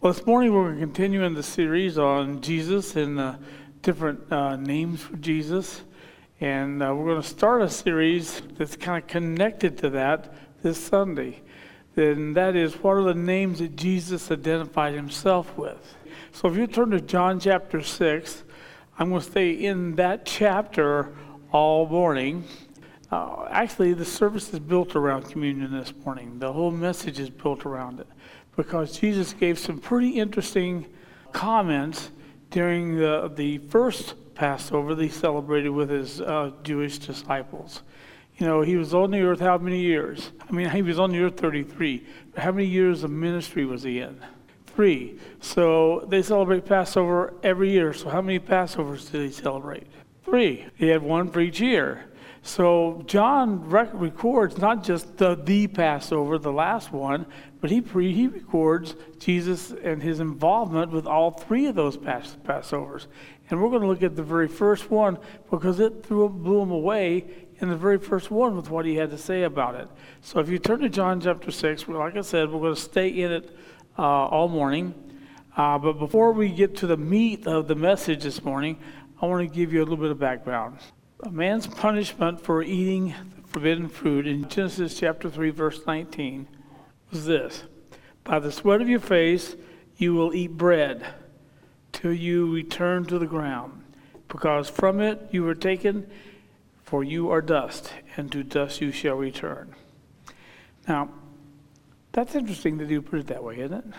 Well, this morning we're going to continue in the series on Jesus and different names for Jesus. And we're going to start a series that's kind of connected to that this Sunday. And that is, what are the names that Jesus identified himself with? So if you turn to John chapter 6, I'm going to stay in that chapter all morning. Actually, the service is built around communion this morning. The whole message is built around it, because Jesus gave some pretty interesting comments during the first Passover that he celebrated with his Jewish disciples. You know, he was on the earth how many years? I mean, he was on the earth 33. But how many years of ministry was he in? 3. So they celebrate Passover every year. So how many Passovers did he celebrate? 3. He had one for each year. So John records not just the Passover, the last one, but he records Jesus and his involvement with all 3 of those Passovers. And we're going to look at the very first one, because it blew him away in the very first one with what he had to say about it. So if you turn to John chapter 6, like I said, we're going to stay in it all morning. But before we get to the meat of the message this morning, I want to give you a little bit of background. A man's punishment for eating the forbidden fruit in Genesis chapter 3, verse 19 was this: by the sweat of your face you will eat bread till you return to the ground, because from it you were taken, for you are dust, and to dust you shall return. Now, that's interesting that you put it that way, isn't it?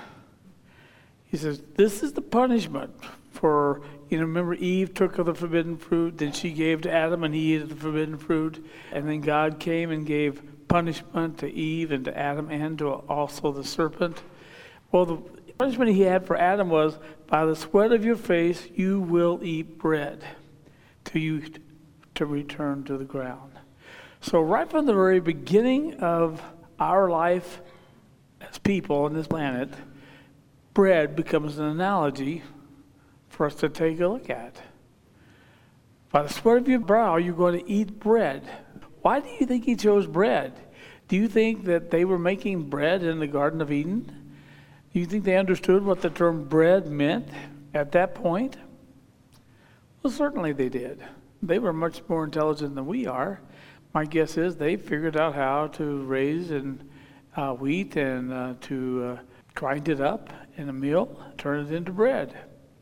He says, this is the punishment for, remember Eve took of the forbidden fruit, then she gave to Adam and he ate of the forbidden fruit, and then God came and gave punishment to Eve and to Adam and to also the serpent. Well, the punishment he had for Adam was, by the sweat of your face you will eat bread till you to return to the ground. So right from the very beginning of our life as people on this planet, bread becomes an analogy for us to take a look at. By the sweat of your brow, you're going to eat bread. Why do you think he chose bread? Do you think that they were making bread in the Garden of Eden? Do you think they understood what the term bread meant at that point? Well, certainly they did. They were much more intelligent than we are. My guess is they figured out how to raise wheat and to grind it up in a mill, turn it into bread.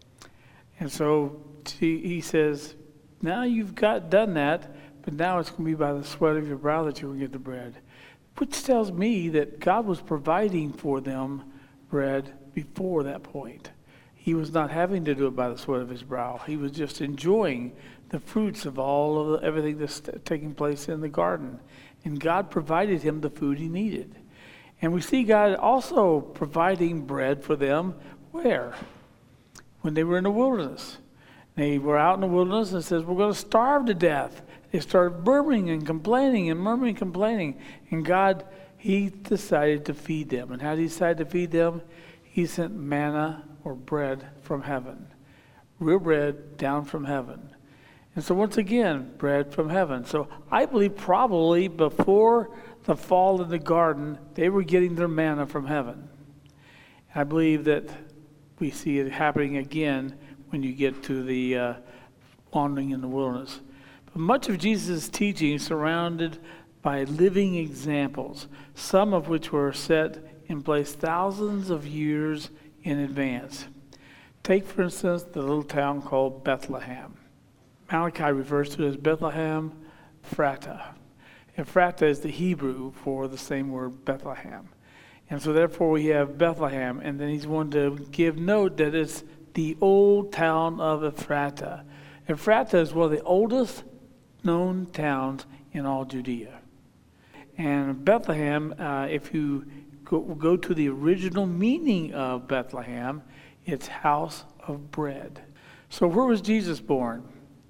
And so he says, now you've done that, but now it's going to be by the sweat of your brow that you will get the bread. Which tells me that God was providing for them bread before that point. He was not having to do it by the sweat of his brow. He was just enjoying the fruits of everything that's taking place in the garden. And God provided him the food he needed. And we see God also providing bread for them where? When they were in the wilderness. They were out in the wilderness and it says, we're going to starve to death. They started murmuring and complaining and murmuring and complaining. And God, he decided to feed them. And how did he decide to feed them? He sent manna or bread from heaven. Real bread down from heaven. And so once again, bread from heaven. So I believe probably before the fall in the garden, they were getting their manna from heaven. And I believe that we see it happening again when you get to the wandering in the wilderness. But much of Jesus' teaching is surrounded by living examples, some of which were set in place thousands of years in advance. Take, for instance, the little town called Bethlehem. Malachi refers to it as Bethlehem Ephratah. Ephratah is the Hebrew for the same word Bethlehem. And so therefore we have Bethlehem, and then he's wanting to give note that it's the old town of Ephratah. Ephratah is one of the oldest known towns in all Judea. And Bethlehem, if you go to the original meaning of Bethlehem, it's house of bread. So where was Jesus born?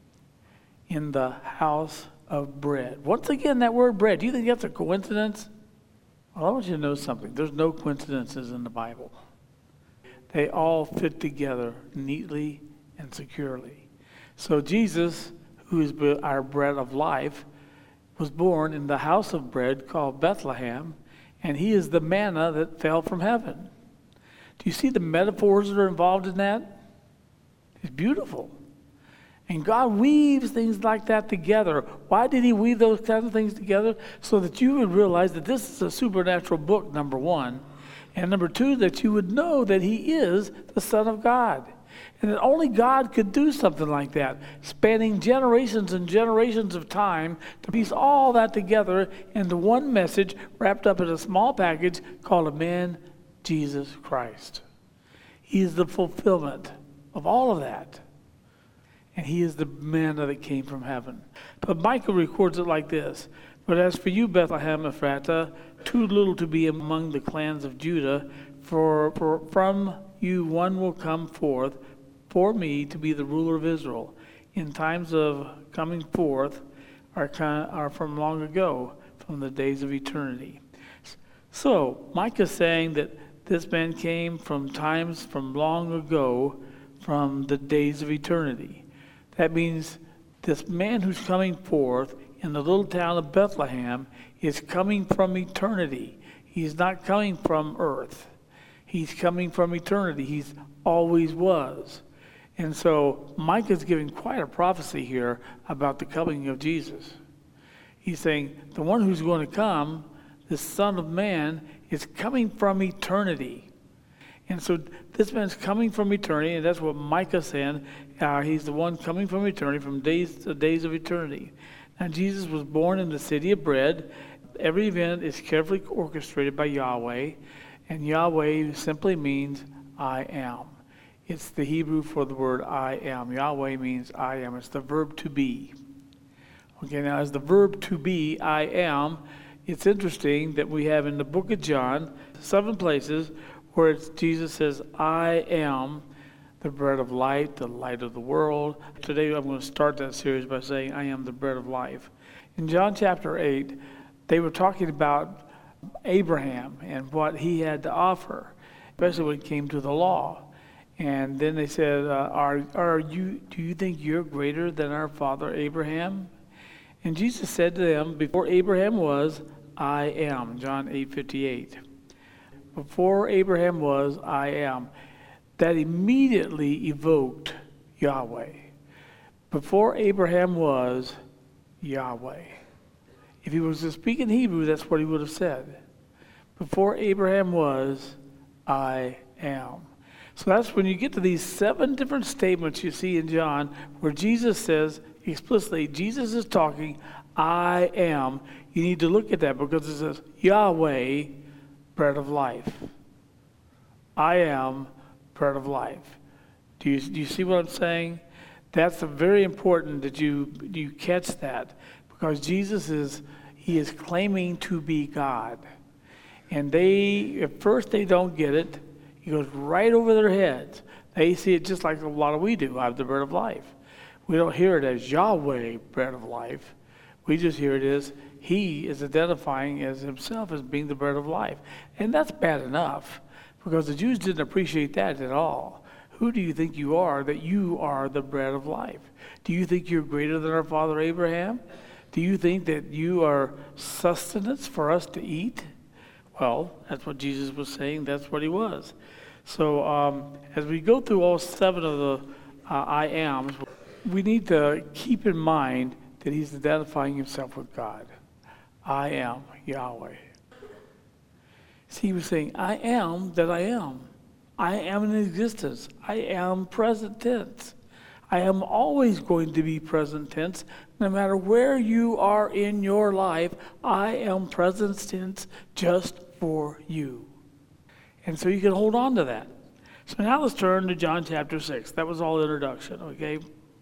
In the house of bread. Once again, that word bread, do you think that's a coincidence? Well, I want you to know something. There's no coincidences in the Bible. They all fit together neatly and securely. So Jesus, who is our bread of life, was born in the house of bread called Bethlehem, and he is the manna that fell from heaven. Do you see the metaphors that are involved in that? It's beautiful. And God weaves things like that together. Why did he weave those kinds of things together? So that you would realize that this is a supernatural book, number one. And number two, that you would know that he is the Son of God. And that only God could do something like that, spanning generations and generations of time to piece all that together into one message wrapped up in a small package called a man, Jesus Christ. He is the fulfillment of all of that. And he is the manna that came from heaven. But Micah records it like this. But as for you, Bethlehem Ephratah, too little to be among the clans of Judah, for from you one will come forth for me to be the ruler of Israel. In times of coming forth are from long ago, from the days of eternity. So Micah is saying that this man came from times from long ago, from the days of eternity. That means this man who's coming forth in the little town of Bethlehem is coming from eternity. He's not coming from earth. He's coming from eternity. He's always was. And so Micah's giving quite a prophecy here about the coming of Jesus. He's saying the one who's going to come, the Son of Man, is coming from eternity. And so this man's coming from eternity, and that's what Micah's saying. He's the one coming from eternity, from days to days of eternity. Now, Jesus was born in the city of bread. Every event is carefully orchestrated by Yahweh, and Yahweh simply means I am. It's the Hebrew for the word I am. Yahweh means I am. It's the verb to be. Okay, now as the verb to be, I am, it's interesting that we have in the book of John 7 places where Jesus says, I am the bread of life, the light of the world. Today I'm going to start that series by saying, I am the bread of life. In John chapter 8, they were talking about Abraham and what he had to offer, especially when it came to the law. And then they said, do you think you're greater than our father Abraham? And Jesus said to them, before Abraham was, I am. John 8:58. Before Abraham was, I am. That immediately evoked Yahweh. Before Abraham was, Yahweh. If he was to speak in Hebrew, that's what he would have said. Before Abraham was, I am. So that's when you get to these 7 different statements you see in John where Jesus says explicitly, Jesus is talking, I am. You need to look at that because it says, Yahweh, bread of life. I am bread of life. Do you see what I'm saying? That's very important that you catch that because Jesus is claiming to be God. And at first they don't get it. He goes right over their heads. They see it just like a lot of we do. I have the bread of life. We don't hear it as Yahweh, bread of life. We just hear it as he is identifying as himself as being the bread of life. And that's bad enough because the Jews didn't appreciate that at all. Who do you think you are that you are the bread of life? Do you think you're greater than our father Abraham? Do you think that you are sustenance for us to eat? Well, that's what Jesus was saying. That's what he was. So as we go through all 7 of the I ams, we need to keep in mind that he's identifying himself with God. I am Yahweh. See, he was saying, I am that I am. I am in existence. I am present tense. I am always going to be present tense. No matter where you are in your life, I am present tense just for you. And so you can hold on to that. So now let's turn to John chapter 6. That was all introduction, okay?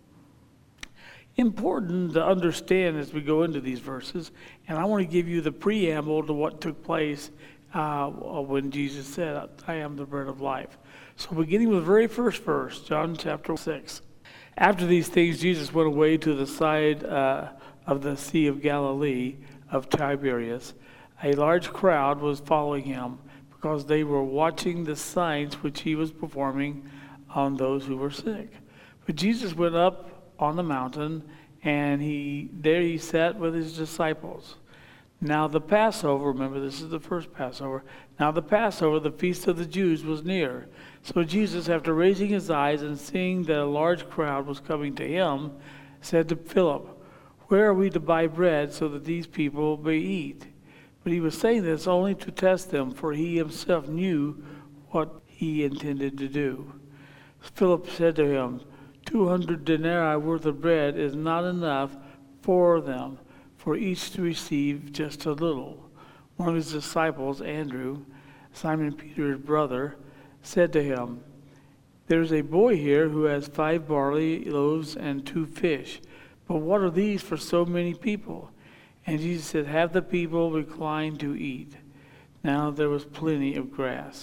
Important to understand as we go into these verses, and I want to give you the preamble to what took place when Jesus said, I am the bread of life. So beginning with the very first verse, John chapter 6. After these things, Jesus went away to the side of the Sea of Galilee of Tiberias. A large crowd was following him because they were watching the signs which he was performing on those who were sick. But Jesus went up on the mountain, and he sat with his disciples. Now the Passover, remember this is the first Passover. Now the Passover, the feast of the Jews, was near. So Jesus, after raising his eyes and seeing that a large crowd was coming to him, said to Philip, "Where are we to buy bread so that these people may eat?" But he was saying this only to test them, for he himself knew what he intended to do. Philip said to him, 200 denarii worth of bread is not enough for them, for each to receive just a little. One of his disciples, Andrew, Simon Peter's brother, said to him, "There's a boy here who has 5 barley loaves and 2 fish, but what are these for so many people?" And Jesus said, "Have the people recline to eat." Now there was plenty of grass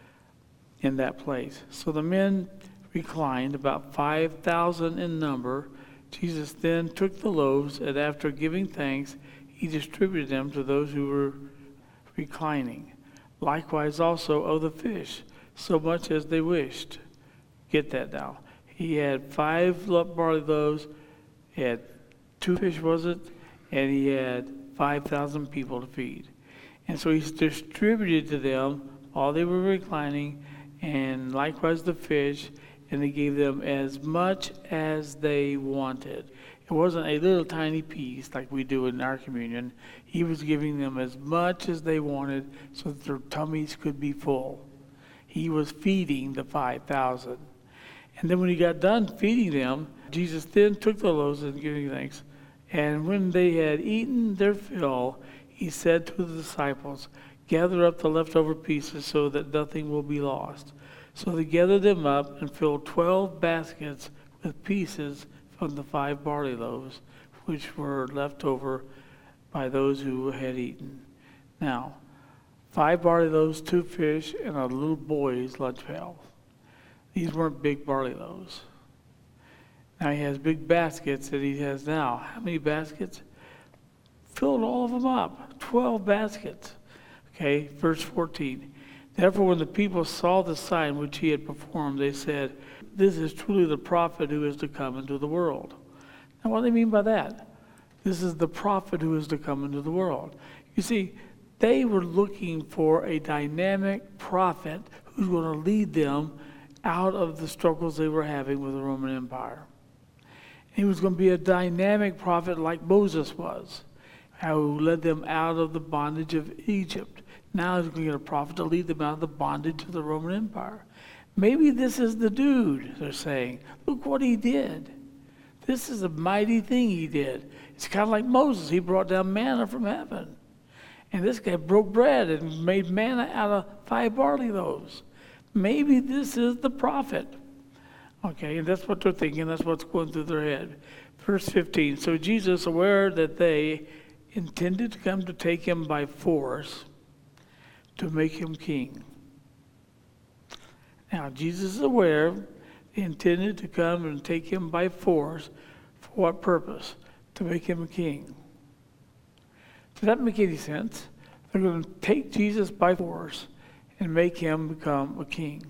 in that place. So the men reclined, about 5,000 in number. Jesus then took the loaves, and after giving thanks, he distributed them to those who were reclining. Likewise also of the fish, so much as they wished. Get that now. He had 5 barley loaves, he had 2 fish, was it? And he had 5,000 people to feed. And so he distributed to them all they were reclining, and likewise the fish, and he gave them as much as they wanted. It wasn't a little tiny piece like we do in our communion. He was giving them as much as they wanted so that their tummies could be full. He was feeding the 5,000. And then when he got done feeding them, Jesus then took the loaves and giving thanks. And when they had eaten their fill, he said to the disciples, "Gather up the leftover pieces so that nothing will be lost." So they gathered them up and filled 12 baskets with pieces from the 5 barley loaves, which were left over by those who had eaten. Now, 5 barley loaves, 2 fish, and a little boy's lunch pail. These weren't big barley loaves. Now he has big baskets that he has now. How many baskets? Filled all of them up. 12 baskets. Okay, verse 14. Therefore, when the people saw the sign which he had performed, they said, "This is truly the prophet who is to come into the world." Now, what do they mean by that? This is the prophet who is to come into the world. You see, they were looking for a dynamic prophet who's going to lead them out of the struggles they were having with the Roman Empire. He was going to be a dynamic prophet like Moses was, who led them out of the bondage of Egypt. Now he's going to get a prophet to lead them out of the bondage of the Roman Empire. Maybe this is the dude, they're saying. Look what he did. This is a mighty thing he did. It's kind of like Moses. He brought down manna from heaven. And this guy broke bread and made manna out of 5 barley loaves. Maybe this is the prophet. Okay, and that's what they're thinking. That's what's going through their head. Verse 15. So Jesus, aware that they intended to come to take him by force, to make him king. Now, Jesus is aware they intended to come and take him by force. For what purpose? To make him a king. Does that make any sense? They're going to take Jesus by force and make him become a king.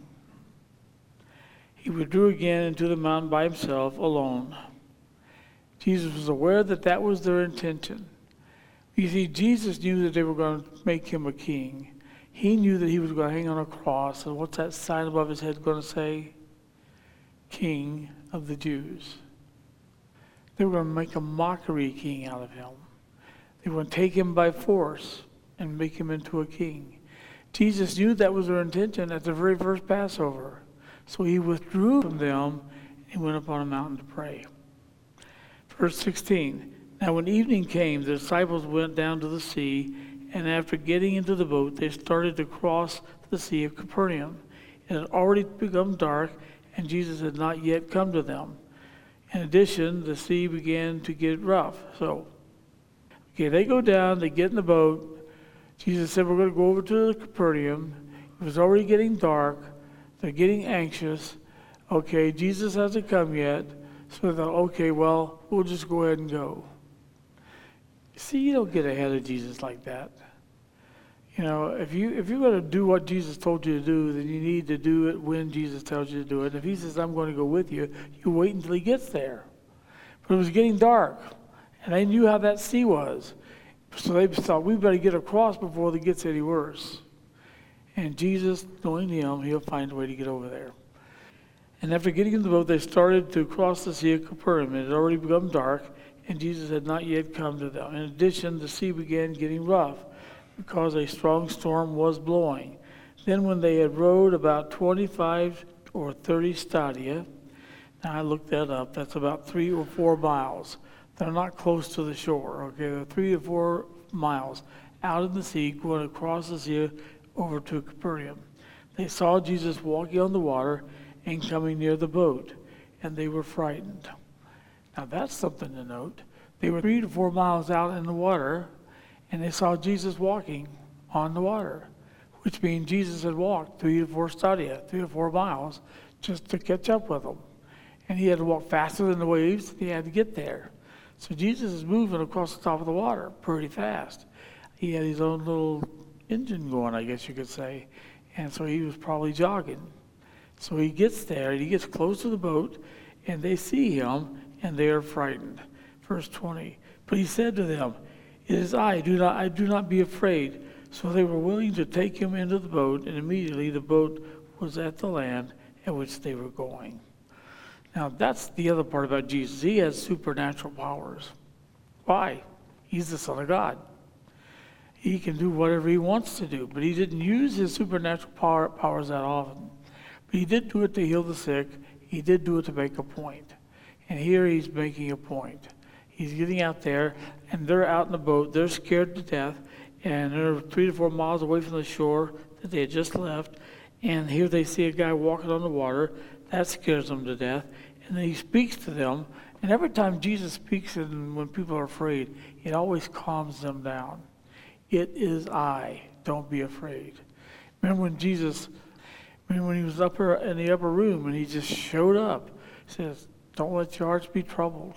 He withdrew again into the mountain by himself alone. Jesus was aware that that was their intention. You see, Jesus knew that they were going to make him a king. He knew that he was going to hang on a cross. And what's that sign above his head going to say? King of the Jews. They were going to make a mockery king out of him. They were going to take him by force and make him into a king. Jesus knew that was their intention at the very first Passover. So he withdrew from them and went up on a mountain to pray. Verse 16. Now when evening came, the disciples went down to the sea, and after getting into the boat, they started to cross the Sea of Capernaum. It had already become dark, and Jesus had not yet come to them. In addition, the sea began to get rough. So, they go down, they get in the boat. Jesus said, "We're going to go over to Capernaum." It was already getting dark. They're getting anxious. Okay, Jesus hasn't come yet. So they thought, okay, well, we'll just go ahead and go. See, you don't get ahead of Jesus like that. You know, if you're going to do what Jesus told you to do, then you need to do it when Jesus tells you to do it. If he says, "I'm going to go with you," you wait until he gets there. But it was getting dark, and they knew how that sea was. So they thought, we better get across before it gets any worse. And Jesus, knowing him, he'll find a way to get over there. And after getting in the boat, they started to cross the Sea of Capernaum. It had already become dark, and Jesus had not yet come to them. In addition, the sea began getting rough because a strong storm was blowing. Then when they had rowed about 25 or 30 stadia, now I looked that up, that's about 3 or 4 miles. They're not close to the shore, okay? They're 3 or 4 miles out in the sea, going across the sea over to Capernaum. They saw Jesus walking on the water and coming near the boat, and they were frightened. Now that's something to note. They were 3 to 4 miles out in the water, and they saw Jesus walking on the water, which means Jesus had walked 3 to 4 stadia, 3 to 4 miles, just to catch up with them. And he had to walk faster than the waves, and he had to get there. So Jesus is moving across the top of the water pretty fast. He had his own little engine going, I guess you could say. And so he was probably jogging. So he gets there, and he gets close to the boat, and they see him, and they are frightened. Verse 20, but he said to them, it is I, do not be afraid. So they were willing to take him into the boat, and immediately the boat was at the land at which they were going. Now that's the other part about Jesus. He has supernatural powers. Why? He's the Son of God. He can do whatever he wants to do, but he didn't use his supernatural powers that often. But he did do it to heal the sick. He did do it to make a point. And here he's making a point. He's getting out there, and they're out in the boat. They're scared to death, and they're 3 to 4 miles away from the shore that they had just left. And here they see a guy walking on the water. That scares them to death. And then he speaks to them. And every time Jesus speaks, and when people are afraid, it always calms them down. It is I. Don't be afraid. Remember when he was up in the upper room and he just showed up. He says, don't let your hearts be troubled.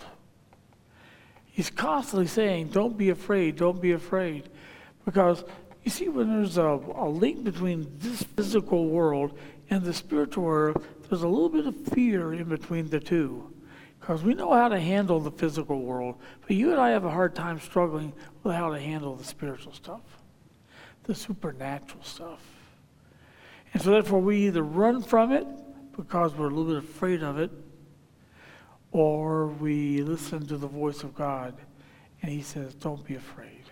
He's constantly saying, don't be afraid, don't be afraid. Because you see, when there's a link between this physical world and the spiritual world, there's a little bit of fear in between the two. Because we know how to handle the physical world, but you and I have a hard time struggling with how to handle the spiritual stuff, the supernatural stuff. And so therefore we either run from it because we're a little bit afraid of it, or we listen to the voice of God, and he says, don't be afraid.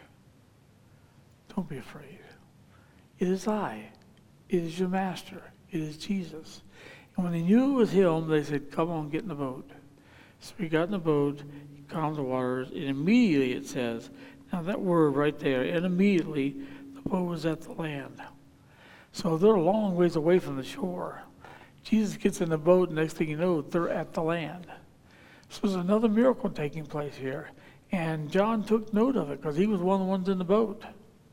Don't be afraid. It is I. It is your master. It is Jesus. And when they knew it was him, they said, come on, get in the boat. So he got in the boat, he calmed the waters, and immediately it says, now that word right there, and immediately the boat was at the land. So they're a long ways away from the shore. Jesus gets in the boat, and next thing you know, they're at the land. So there's another miracle taking place here. And John took note of it because he was one of the ones in the boat.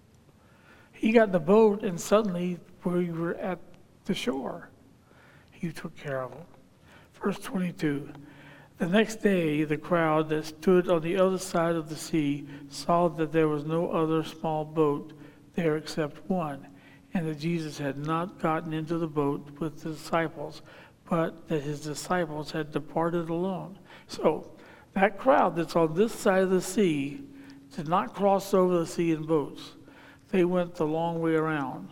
He got in the boat, and suddenly we were at the shore. He took care of them. Verse 22. The next day, the crowd that stood on the other side of the sea saw that there was no other small boat there except one, and that Jesus had not gotten into the boat with the disciples, but that his disciples had departed alone. So that crowd that's on this side of the sea did not cross over the sea in boats. They went the long way around.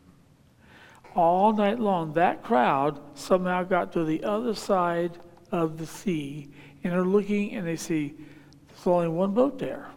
All night long, that crowd somehow got to the other side of the sea, and they're looking and they see there's only one boat there.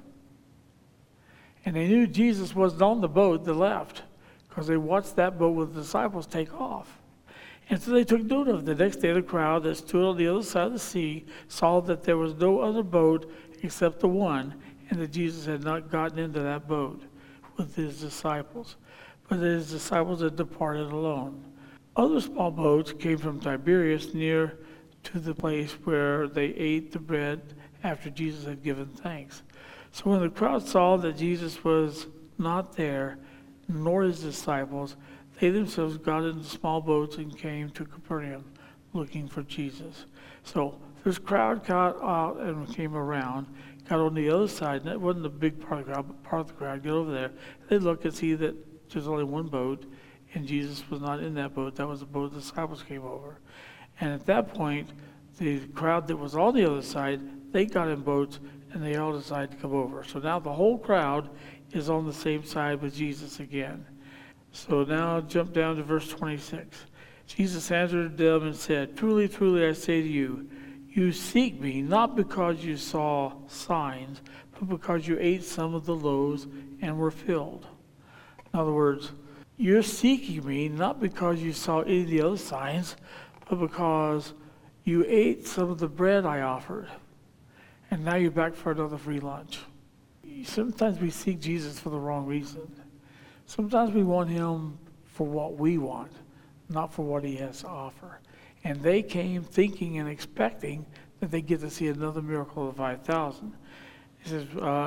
And they knew Jesus wasn't on the boat that left because they watched that boat with the disciples take off. And so they took note of it. The next day, the crowd that stood on the other side of the sea saw that there was no other boat except the one, and that Jesus had not gotten into that boat with his disciples, but that his disciples had departed alone. Other small boats came from Tiberias near to the place where they ate the bread after Jesus had given thanks. So when the crowd saw that Jesus was not there, nor his disciples, they themselves got into small boats and came to Capernaum looking for Jesus. So this crowd got out and came around, got on the other side, and that wasn't a big part of the crowd, but part of the crowd got over there. They look and see that there's only one boat, and Jesus was not in that boat. That was the boat the disciples came over. And at that point, the crowd that was on the other side, they got in boats, and they all decide to come over. So now the whole crowd is on the same side with Jesus again. So now jump down to verse 26. Jesus answered them and said, "Truly, truly, I say to you, you seek me not because you saw signs, but because you ate some of the loaves and were filled." In other words, you're seeking me not because you saw any of the other signs, but because you ate some of the bread I offered. And now you're back for another free lunch. Sometimes we seek Jesus for the wrong reason. Sometimes we want him for what we want, not for what he has to offer. And they came thinking and expecting that they get to see another miracle of 5,000. He says,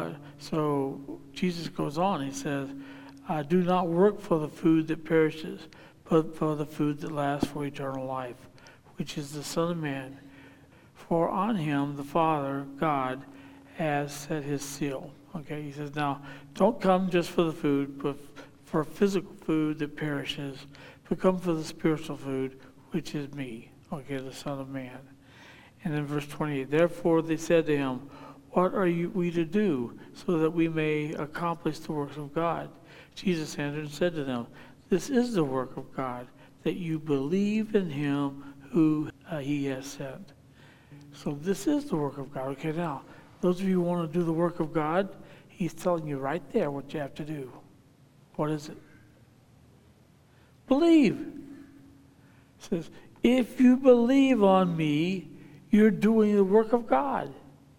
so Jesus goes on, he says, "Do not work for the food that perishes, but for the food that lasts for eternal life, which is the Son of Man. For on him the Father, God, has set his seal." Okay, he says, now, don't come just for the food, but for physical food that perishes, but come for the spiritual food, which is me, okay, the Son of Man. And then verse 28, "Therefore they said to him, what are we to do, so that we may accomplish the works of God? Jesus answered and said to them, this is the work of God, that you believe in him who he has sent." So this is the work of God. Okay, now, those of you who want to do the work of God, he's telling you right there what you have to do. What is it? Believe. It says, if you believe on me, you're doing the work of God.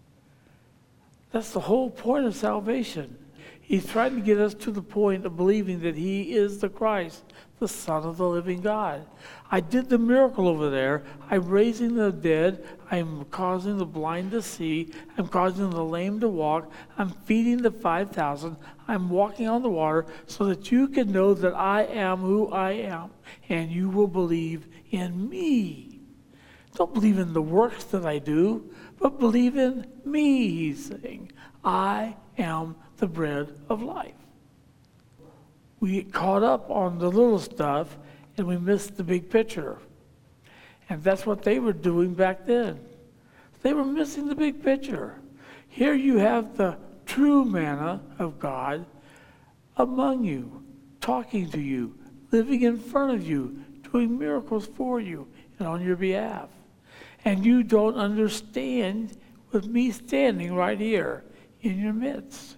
That's the whole point of salvation. He's trying to get us to the point of believing that he is the Christ, the Son of the living God. I did the miracle over there. I'm raising the dead. I'm causing the blind to see. I'm causing the lame to walk. I'm feeding the 5,000. I'm walking on the water so that you can know that I am who I am, and you will believe in me. Don't believe in the works that I do, but believe in me, he's saying. I am the bread of life. We get caught up on the little stuff and we miss the big picture. And that's what they were doing back then. They were missing the big picture. Here you have the true manna of God among you, talking to you, living in front of you, doing miracles for you and on your behalf. And you don't understand with me standing right here in your midst.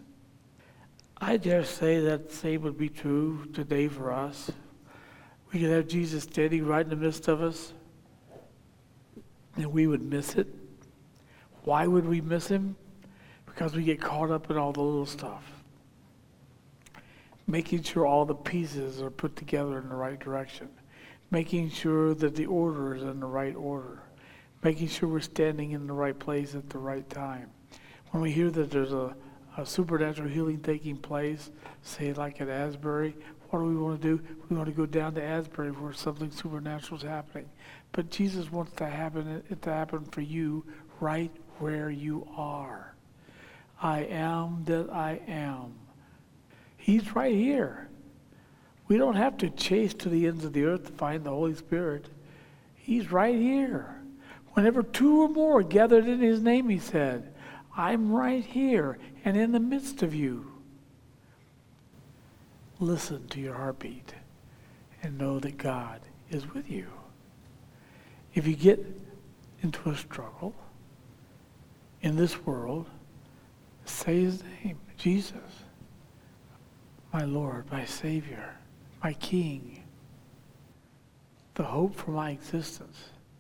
I dare say that the same would be true today for us. We could have Jesus standing right in the midst of us, and we would miss it. Why would we miss him? Because we get caught up in all the little stuff. Making sure all the pieces are put together in the right direction. Making sure that the order is in the right order. Making sure we're standing in the right place at the right time. When we hear that there's a supernatural healing taking place, say like at Asbury, what do we want to do? We want to go down to Asbury where something supernatural is happening. But Jesus wants it to happen for you right where you are. I am that I am. He's right here. We don't have to chase to the ends of the earth to find the Holy Spirit. He's right here. Whenever two or more are gathered in his name, he said, I'm right here and in the midst of you. Listen to your heartbeat and know that God is with you. If you get into a struggle in this world, say his name, Jesus, my Lord, my Savior, my King, the hope for my existence.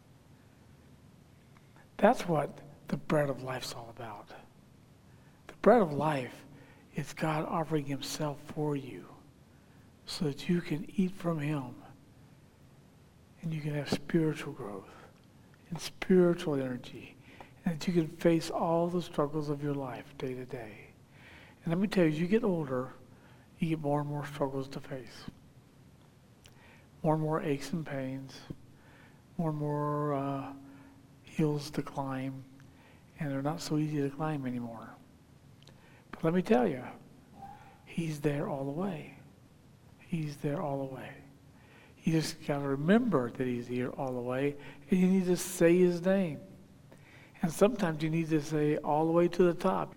That's what the bread of life's all about. The bread of life is God offering himself for you so that you can eat from him and you can have spiritual growth and spiritual energy and that you can face all the struggles of your life day to day. And let me tell you, as you get older, you get more and more struggles to face. More and more aches and pains, more and more hills to climb, and they're not so easy to climb anymore. But let me tell you, he's there all the way. He's there all the way. You just got to remember that he's here all the way, and you need to say his name. And sometimes you need to say all the way to the top.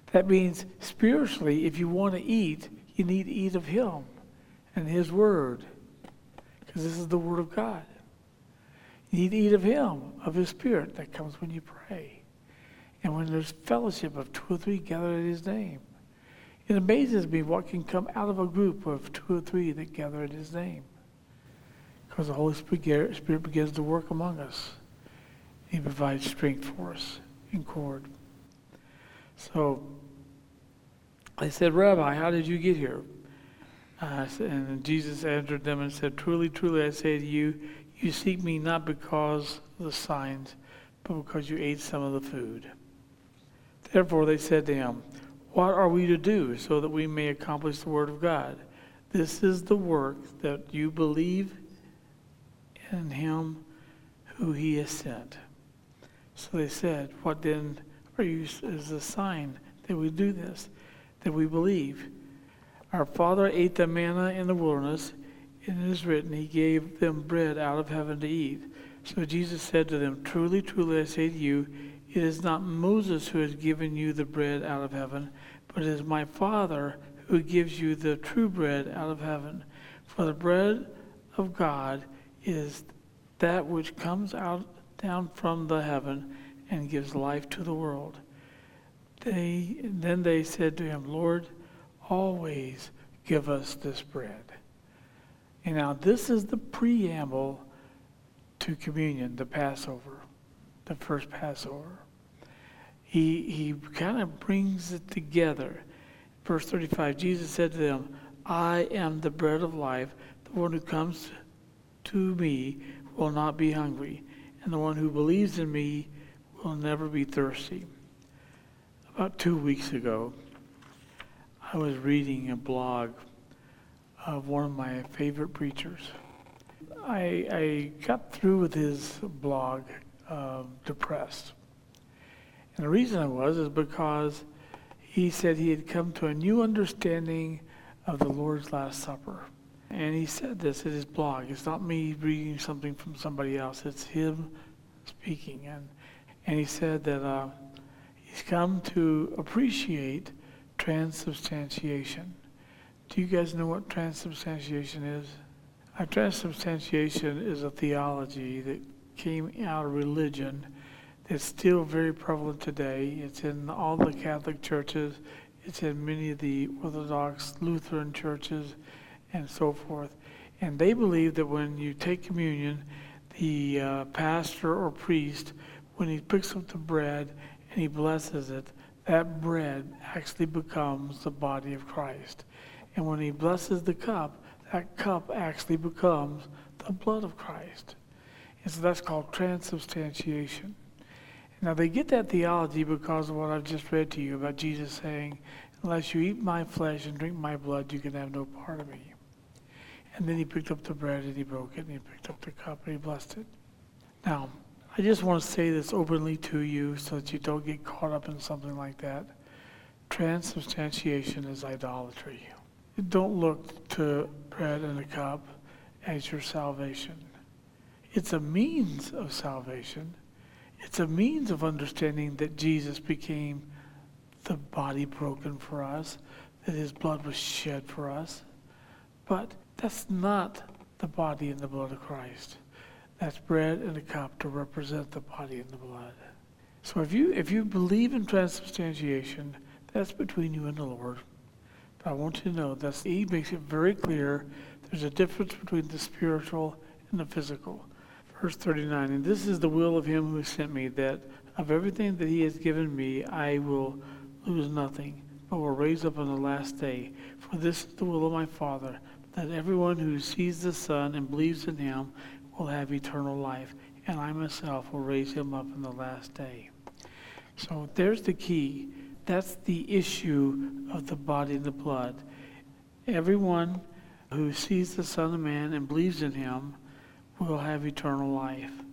That means spiritually, if you want to eat, you need to eat of Him and His Word, because this is the Word of God. You need to eat of Him, of His Spirit that comes when you pray. And when there's fellowship of 2 or 3 gathered in His name. It amazes me what can come out of a group of 2 or 3 that gather in His name. Because the Holy Spirit begins to work among us. He provides strength for us in cord. So I said, Rabbi, how did you get here? And Jesus answered them and said, Truly, truly, I say to you, you seek me not because of the signs, but because you ate some of the food. Therefore they said to him, What are we to do so that we may accomplish the word of God? This is the work that you believe in Him who He has sent. So they said, What then is the sign that we do this, that we believe? Our father ate the manna in the wilderness, and it is written, He gave them bread out of heaven to eat. So Jesus said to them, Truly, truly, I say to you, it is not Moses who has given you the bread out of heaven, but it is my Father who gives you the true bread out of heaven. For the bread of God is that which comes down from the heaven and gives life to the world. Then they said to him, Lord, always give us this bread. And now this is the preamble to communion, the Passover, the first Passover. He kind of brings it together. Verse 35, Jesus said to them, I am the bread of life. The one who comes to me will not be hungry, and the one who believes in me will never be thirsty. About 2 weeks ago, I was reading a blog of one of my favorite preachers. I got through with his blog depressed. And the reason I was is because he said he had come to a new understanding of the Lord's Last Supper. And he said this in his blog. It's not me reading something from somebody else. It's him speaking. And he said that he's come to appreciate transubstantiation. Do you guys know what transubstantiation is? Transubstantiation is a theology that came out of religion that's still very prevalent today. It's in all the Catholic churches. It's in many of the Orthodox Lutheran churches and so forth. And they believe that when you take communion, the pastor or priest, when he picks up the bread and he blesses it, that bread actually becomes the body of Christ. And when he blesses the cup, that cup actually becomes the blood of Christ. And so that's called transubstantiation. Now they get that theology because of what I've just read to you about Jesus saying, unless you eat my flesh and drink my blood, you can have no part of me. And then he picked up the bread and he broke it and he picked up the cup and he blessed it. Now, I just want to say this openly to you so that you don't get caught up in something like that. Transubstantiation is idolatry. Don't look to bread and a cup as your salvation. It's a means of salvation. It's a means of understanding that Jesus became the body broken for us, that his blood was shed for us. But that's not the body and the blood of Christ. That's bread and a cup to represent the body and the blood. So if you believe in transubstantiation, that's between you and the Lord. But I want you to know that he makes it very clear there's a difference between the spiritual and the physical. Verse 39, and this is the will of him who sent me, that of everything that he has given me, I will lose nothing, but will raise up on the last day. For this is the will of my Father, that everyone who sees the Son and believes in him will have eternal life, and I myself will raise him up in the last day. So there's the key. That's the issue of the body and the blood. Everyone who sees the Son of Man and believes in him will have eternal life.